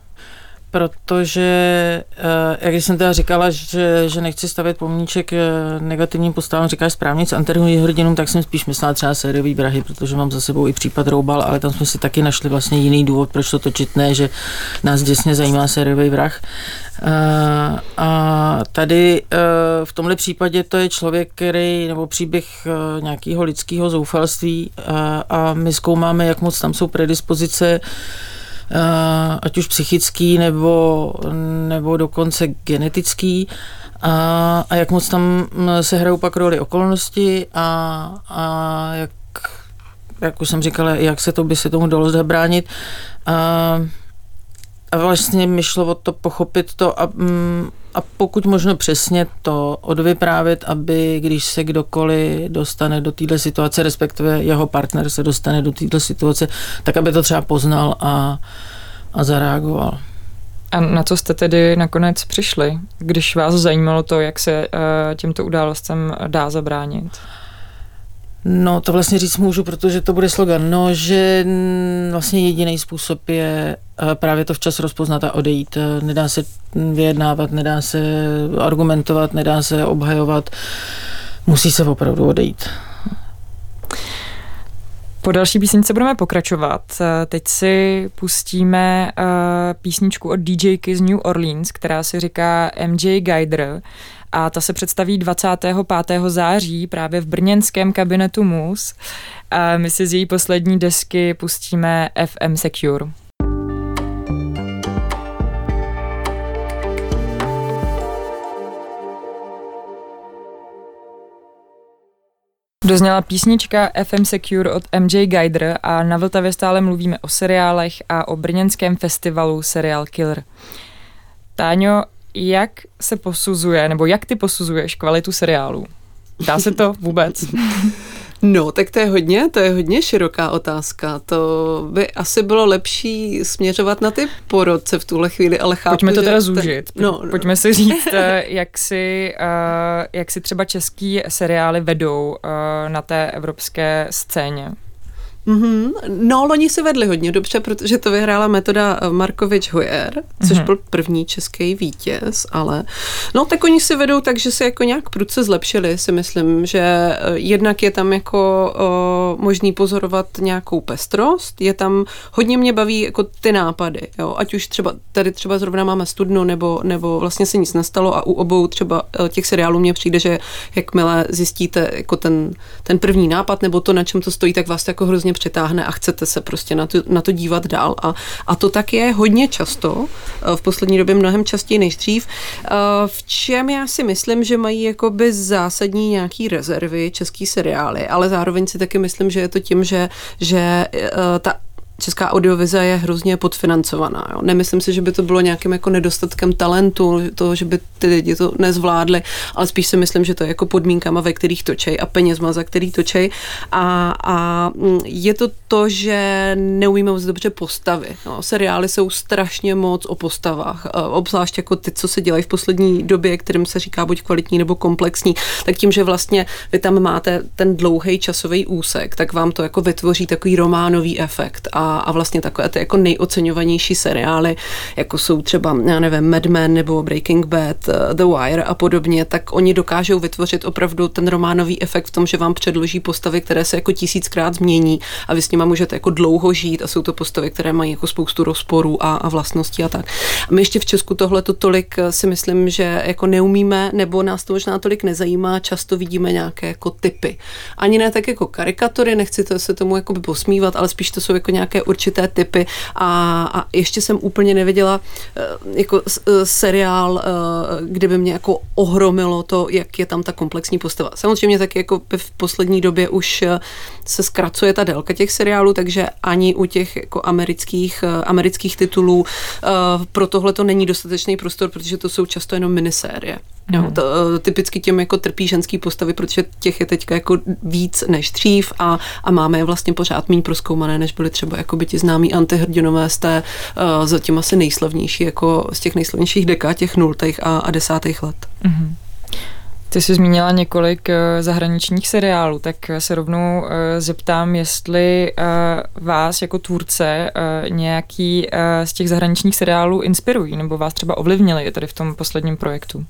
protože, jak jsem teda říkala, že, že nechci stavět pomníček negativním postavám, říkáš správně s antihrdinům, tak jsem spíš myslela třeba sériový vrahy, protože mám za sebou i případ Roubal, ale tam jsme si taky našli vlastně jiný důvod, proč to točit, ne, že nás děsně zajímá sériový vrah. A, a tady v tomhle případě to je člověk, který, nebo příběh nějakého lidského zoufalství a, a my zkoumáme, jak moc tam jsou predispozice, Uh, ať už psychický nebo, nebo dokonce genetický a, a jak moc tam se hrajou pak roli okolnosti a, a jak, jak už jsem říkala, jak se to by se tomu dalo zabránit. A, a vlastně mi šlo o to pochopit to a, a pokud možno přesně to odvyprávět, aby když se kdokoliv dostane do této situace, respektive jeho partner se dostane do této situace, tak aby to třeba poznal a, a zareagoval. A na co jste tedy nakonec přišli, když vás zajímalo to, jak se uh, těmto událostem dá zabránit? No, to vlastně říct můžu, protože to bude slogan, no, že vlastně jediný způsob je právě to včas rozpoznat a odejít. Nedá se vyjednávat, nedá se argumentovat, nedá se obhajovat, musí se opravdu odejít. Po další písničce budeme pokračovat. Teď si pustíme uh, písničku od DJky z New Orleans, která si říká M J Geider a ta se představí dvacátého pátého září právě v brněnském kabinetu Mus. A my si z její poslední desky pustíme F M Secure. Dozněla písnička F M Secure od M J Geider a na Vltavě stále mluvíme o seriálech a o brněnském festivalu Serial Killer. Táňo, jak se posuzuje, nebo jak ty posuzuješ kvalitu seriálů? Dá se to vůbec? No, tak to je hodně, to je hodně široká otázka. To by asi bylo lepší směřovat na ty porodce v tuhle chvíli, ale chápu, Pojďme to teda ten, zúžit. No, no. Pojďme si říct, jak si, jak si třeba český seriály vedou na té evropské scéně. Mm-hmm. No, loni se vedli hodně dobře, protože to vyhrála Metoda Markovič-Hujer, což mm-hmm. byl první český vítěz, ale no tak oni si vedou tak, že se jako nějak prudce zlepšili, si myslím, že jednak je tam jako o, možný pozorovat nějakou pestrost, je tam, hodně mě baví jako ty nápady, jo, ať už třeba, tady třeba zrovna máme Studnu, nebo, nebo vlastně se nic nestalo a u obou třeba těch seriálů mně přijde, že jakmile zjistíte jako ten, ten první nápad, nebo to, na čem to stojí, tak vás to jako hrozně přitáhne a chcete se prostě na to, na to dívat dál. A, a to tak je hodně často, v poslední době mnohem častěji než dřív. V čem já si myslím, že mají jakoby zásadní nějaký rezervy český seriály, ale zároveň si taky myslím, že je to tím, že, že ta česká audiovize je hrozně podfinancovaná. Jo. Nemyslím si, že by to bylo nějakým jako nedostatkem talentu, to, že by ty lidi to nezvládli, ale spíš si myslím, že to je jako podmínkama, ve kterých točej a penězma, za který točej. A, a je to to, že neumíme moc dobře postavy. No. Seriály jsou strašně moc o postavách, obzvlášť jako ty, co se dělají v poslední době, kterým se říká buď kvalitní nebo komplexní, tak tím, že vlastně vy tam máte ten dlouhý časový úsek, tak vám to jako vytvoří takový románový efekt. A A, a vlastně takové ty jako nejoceňovanější seriály, jako jsou třeba, já nevím, Mad Men nebo Breaking Bad, The Wire a podobně, tak oni dokážou vytvořit opravdu ten románový efekt v tom, že vám předloží postavy, které se jako tisíckrát změní a vy s nima můžete jako dlouho žít a jsou to postavy, které mají jako spoustu rozporů a, a vlastností a tak. A my ještě v Česku tohle to tolik si myslím, že jako neumíme, nebo nás to možná tolik nezajímá, často vidíme nějaké jako typy. Ani ne tak jako karikatury, nechci to, se tomu jako by posmívat, ale spíš to jsou jako nějaké určité typy a, a ještě jsem úplně neviděla jako seriál, kde by mě jako ohromilo to, jak je tam ta komplexní postava. Samozřejmě taky jako v poslední době už se zkracuje ta délka těch seriálů, takže ani u těch jako amerických, amerických titulů pro tohle to není dostatečný prostor, protože to jsou často jenom minisérie. Jo, to, typicky těm jako trpí ženský postavy, protože těch je teďka jako víc než dřív a, a máme je vlastně pořád méně prozkoumané, než byly třeba jako by ti známí antihrdinové z té uh, zatím asi nejslavnější, jako z těch nejslavnějších dekád, těch nultých a, a desátých let. Mm-hmm. Ty jsi zmínila několik zahraničních seriálů, tak se rovnou zeptám, jestli vás jako tvůrce nějaký z těch zahraničních seriálů inspirují nebo vás třeba ovlivnili tady v tom posledním projektu.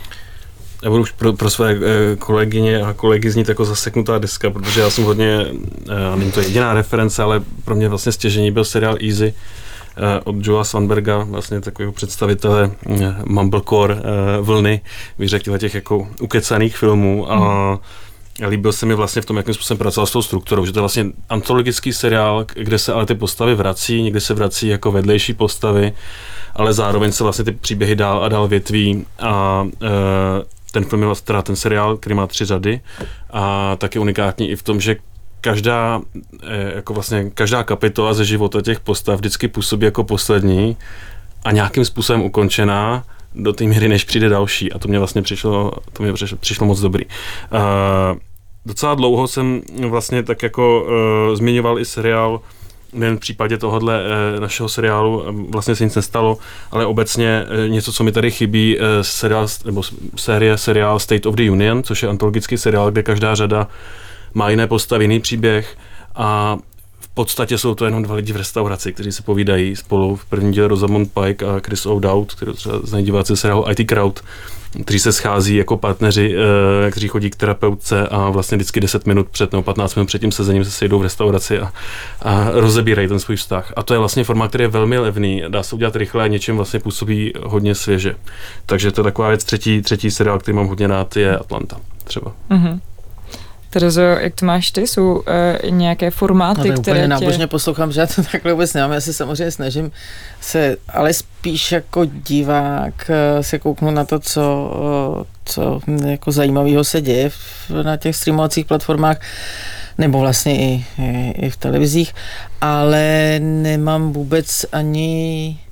Já budu už pro, pro své kolegyně a kolegy znít jako zaseknutá deska, protože já jsem hodně, není to jediná reference, ale pro mě vlastně stěžení byl seriál Easy od Joela Swanberga, vlastně takového představitele mumblecore vlny, bych řekl, těch jako ukecaných filmů a líbil se mi vlastně v tom, jakým způsobem pracoval s tou strukturou, že to je vlastně antologický seriál, kde se ale ty postavy vrací, někdy se vrací jako vedlejší postavy, ale zároveň se vlastně ty příběhy dál a dál větví a ten film je vlastně, teda ten seriál, který má tři řady a tak je unikátní i v tom, že každá, jako vlastně každá kapitola ze života těch postav vždycky působí jako poslední a nějakým způsobem ukončená do té míry, než přijde další. A to mě vlastně přišlo, to mě přišlo, přišlo moc dobrý. Uh, docela dlouho jsem vlastně tak jako uh, zmiňoval i seriál, nejen v případě tohohle uh, našeho seriálu, vlastně se nic nestalo, ale obecně uh, něco, co mi tady chybí, uh, seriál, nebo série seriál State of the Union, což je antologický seriál, kde každá řada má jiné postavy, jiný příběh a v podstatě jsou to jenom dva lidi v restauraci, kteří se povídají spolu. V prvním díle Rosamund Pike a Chris O'Dowd, který třeba znají diváci seriálu í té Crowd, kteří se schází jako partneři, eh, kteří chodí k terapeutce a vlastně vždycky deset minut před nebo patnáct minut před tím sezením se sejdou v restauraci a, a rozebírají ten svůj vztah. A to je vlastně formát, který je velmi levný, dá se udělat rychle a něčím vlastně působí hodně svěže. Takže to je taková věc. Třetí, třetí seriál, který mám hodně rád, je Atlanta třeba. Mm-hmm. Terezo, jak to máš ty? Jsou uh, nějaké formáty, no, které tě... nábožně poslouchám, že já to takhle vůbec nemám. Já se samozřejmě snažím se, ale spíš jako divák se kouknout na to, co, co jako zajímavého se děje v, na těch streamovacích platformách, nebo vlastně i, i, i v televizích, ale nemám vůbec ani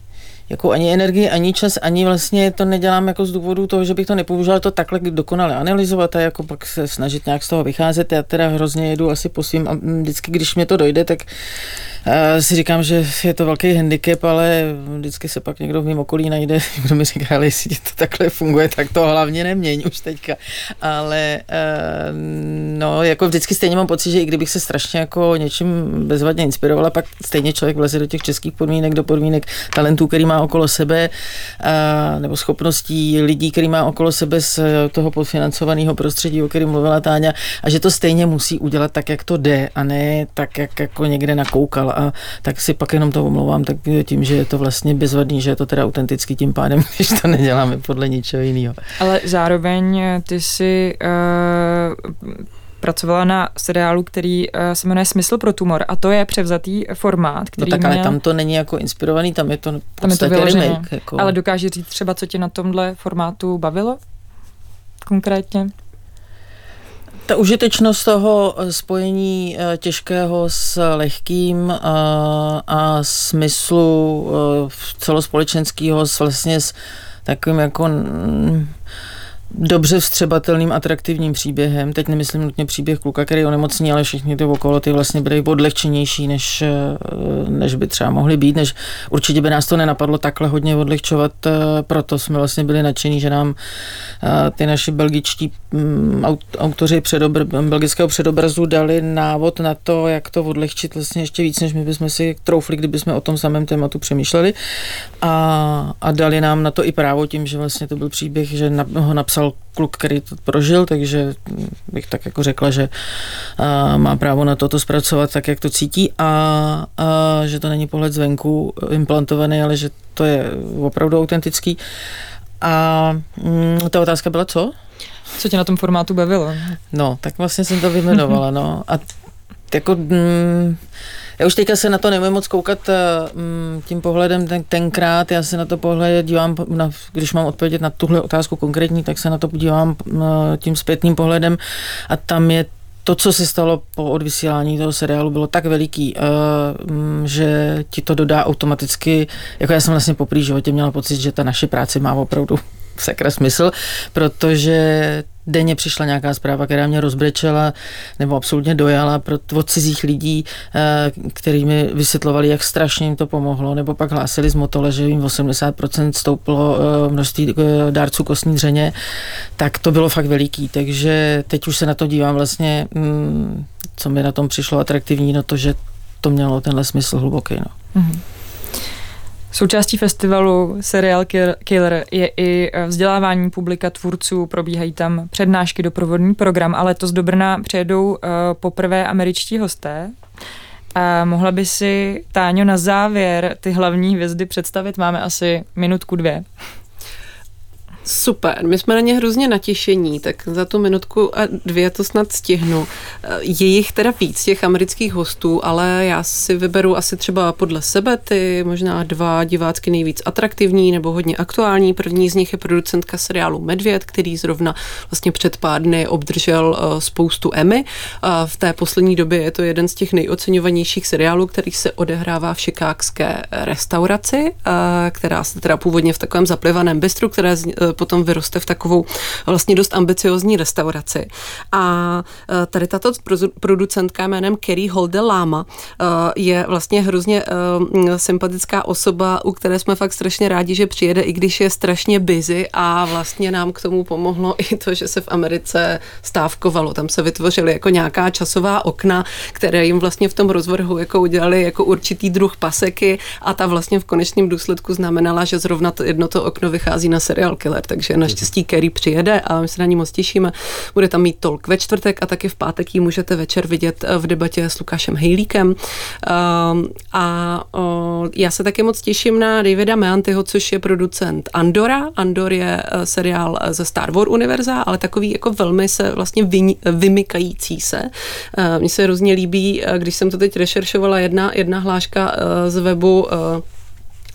jako ani energii, ani čas, ani vlastně to nedělám jako z důvodu toho, že bych to nepoužila to takhle dokonale analyzovat a jako pak se snažit nějak z toho vycházet. Já teda hrozně jedu asi po svým a vždycky, když mě to dojde, tak uh, si říkám, že je to velký handicap, ale vždycky se pak někdo v mém okolí najde, kdo mi říká, ale jestli to takhle funguje, tak to hlavně neměň už teďka. Ale uh, no, jako vždycky stejně mám pocit, že i kdybych se strašně jako něčím bezvadně inspirovala, pak stejně člověk vleze do těch českých podmínek, do podmínek talentů, který má okolo sebe, uh, nebo schopností lidí, který má okolo sebe z toho podfinancovaného prostředí, o kterém mluvila Táňa, a že to stejně musí udělat tak, jak to jde, a ne tak, jak jako někde nakoukal, a tak si pak jenom to omlouvám tak tím, že je to vlastně bezvadný, že je to teda autentický tím pádem, když to neděláme podle ničeho jiného. Ale zároveň ty si uh, pracovala na seriálu, který uh, se jmenuje Smysl pro tumor, a to je převzatý formát, který no tak, měl... ale tam to není jako inspirovaný, tam je to v tam je to vyložené. remake. Jako... Ale dokáže říct třeba, co tě na tomhle formátu bavilo konkrétně? Ta užitečnost toho spojení těžkého s lehkým a, a smyslu celospolečenského s vlastně s takovým jako dobře vstřebatelným, atraktivním příběhem. Teď nemyslím nutně příběh kluka, který je onemocní, ale všichni ty okolo ty vlastně byly odlehčenější, než, než by třeba mohly být, než určitě by nás to nenapadlo takhle hodně odlehčovat, proto jsme vlastně byli nadšení, že nám ty naši belgičtí autoři předobr, belgického předobrazu dali návod na to, jak to odlehčit vlastně ještě víc, než my bychom si troufli, kdyby jsme o tom samém tématu přemýšleli, a, a dali nám na to i právo tím, že vlastně to byl příběh, že na, ho napsal kluk, který to prožil, takže bych tak jako řekla, že a, má právo na to zpracovat tak, jak to cítí, a, a že to není pohled zvenku implantovaný, ale že to je opravdu autentický. A mm, ta otázka byla co? Co tě na tom formátu bavilo? No, tak vlastně jsem to vyjmenovala, no. A jako... Mm, já už teďka se na to nemůžu moc koukat mm, tím pohledem ten, tenkrát, já se na to pohled dívám, na, když mám odpovědět na tuhle otázku konkrétní, tak se na to podívám tím zpětným pohledem, a tam je to, co se stalo po odvysílání toho seriálu, bylo tak veliký, že ti to dodá automaticky, jako já jsem vlastně poprvé v životě měla pocit, že ta naše práce má opravdu sakra smysl, protože denně přišla nějaká zpráva, která mě rozbrečela nebo absolutně dojala od cizích lidí, který mi vysvětlovali, jak strašně jim to pomohlo, nebo pak hlásili z Motole, že jim osmdesát procent stouplo množství dárců kostní dřeně, tak to bylo fakt veliký, takže teď už se na to dívám vlastně, co mi na tom přišlo atraktivní, no to, že to mělo tenhle smysl hluboký, no. Mm-hmm. Součástí festivalu Serial Killer je i vzdělávání publika, tvůrců, probíhají tam přednášky, doprovodný program, ale letos do Brna přijedou uh, poprvé američtí hosté. A mohla by si, Táňo, na závěr ty hlavní hvězdy představit? Máme asi minutku dvě. Super, my jsme na ně hrozně natěšení, tak za tu minutku a dvě to snad stihnu. Je jich teda víc, těch amerických hostů, ale já si vyberu asi třeba podle sebe ty možná dva divácky nejvíc atraktivní nebo hodně aktuální. První z nich je producentka seriálu Medvěd, který zrovna vlastně před pár dny obdržel spoustu Emmy. V té poslední době je to jeden z těch nejoceňovanějších seriálů, který se odehrává v chicagské restauraci, která se teda původně v takovém zaplivaném bistru, které potom vyroste v takovou vlastně dost ambiciozní restauraci. A tady tato producentka jménem Carrie Holde Lama je vlastně hrozně sympatická osoba, u které jsme fakt strašně rádi, že přijede, i když je strašně busy, a vlastně nám k tomu pomohlo i to, že se v Americe stávkovalo. Tam se vytvořily jako nějaká časová okna, které jim vlastně v tom rozvrhu jako udělali jako určitý druh paseky, a ta vlastně v konečném důsledku znamenala, že zrovna to jedno to okno vychází na Serial Killer, takže naštěstí Carrie přijede a my se na ní moc těšíme. Bude tam mít talk ve čtvrtek a taky v pátek ji můžete večer vidět v debatě s Lukášem Hejlíkem. A já se taky moc těším na Davida Meantyho, což je producent Andora. Andor je seriál ze Star Wars univerza, ale takový jako velmi se vlastně vymykající se. Mně se hrozně líbí, když jsem to teď rešeršovala, jedna, jedna hláška z webu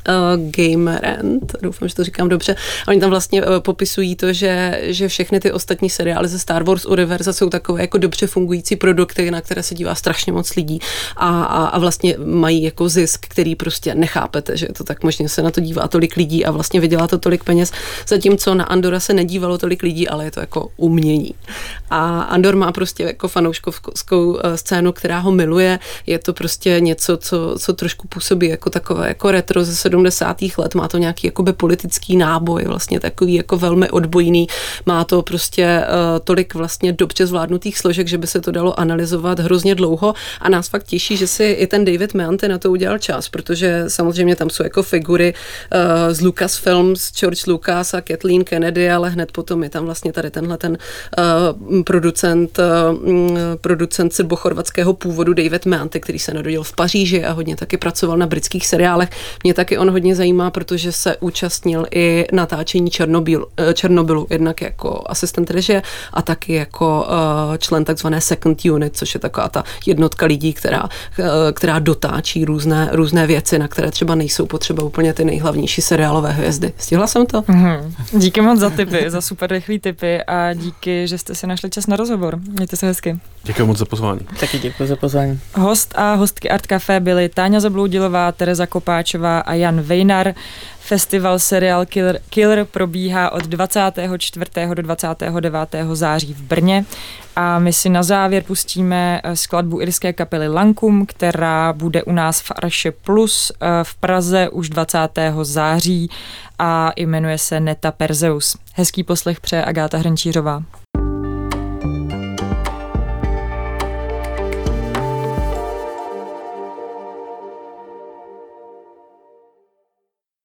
uh, Gamerant, doufám, že to říkám dobře. A oni tam vlastně uh, popisují to, že, že všechny ty ostatní seriály ze Star Wars univerza jsou takové jako dobře fungující produkty, na které se dívá strašně moc lidí a, a, a vlastně mají jako zisk, který prostě nechápete, že je to tak možně se na to dívá tolik lidí a vlastně vydělá to tolik peněz, zatímco na Andora se nedívalo tolik lidí, ale je to jako umění. A Andor má prostě jako fanouškovskou scénu, která ho miluje. Je to prostě něco, co, co trošku působí jako takové jako retro ze sedmdesátých let. Má to nějaký jakoby politický náboj, vlastně takový jako velmi odbojný. Má to prostě uh, tolik vlastně dobře zvládnutých složek, že by se to dalo analyzovat hrozně dlouho a nás fakt těší, že si i ten David Meante na to udělal čas, protože samozřejmě tam jsou jako figury uh, z Lucasfilms, George Lucas a Kathleen Kennedy, ale hned potom je tam vlastně tady tenhle ten uh, producent, uh, producent srbochorvatského původu David Meante, který se narodil v Paříži a hodně taky pracoval na britských seriálech. Mě taky on hodně zajímá, protože se účastnil i natáčení Černobyl, Černobylu, jednak jako asistent režie a taky jako uh, člen takzvané Second Unit, což je taková ta jednotka lidí, která, uh, která dotáčí různé, různé věci, na které třeba nejsou potřeba úplně ty nejhlavnější seriálové hvězdy. Stihla jsem to? Mm-hmm. Díky moc za tipy, za super rychlý tipy a díky, že jste si našli čas na rozhovor. Mějte se hezky. Děkuji moc za pozvání. Taky děkuji za pozvání. Host a hostky Art Café byly Táňa Zabloudilová, Tereza Kopáčová a Jan Vejnar. Festival Serial Killer, Killer probíhá od dvacátého čtvrtého do dvacátého devátého září v Brně a my si na závěr pustíme skladbu irské kapely Lankum, která bude u nás v Arše Plus v Praze už dvacátého září a jmenuje se Neta Perseus. Hezký poslech přeje Agáta Hrnčířová.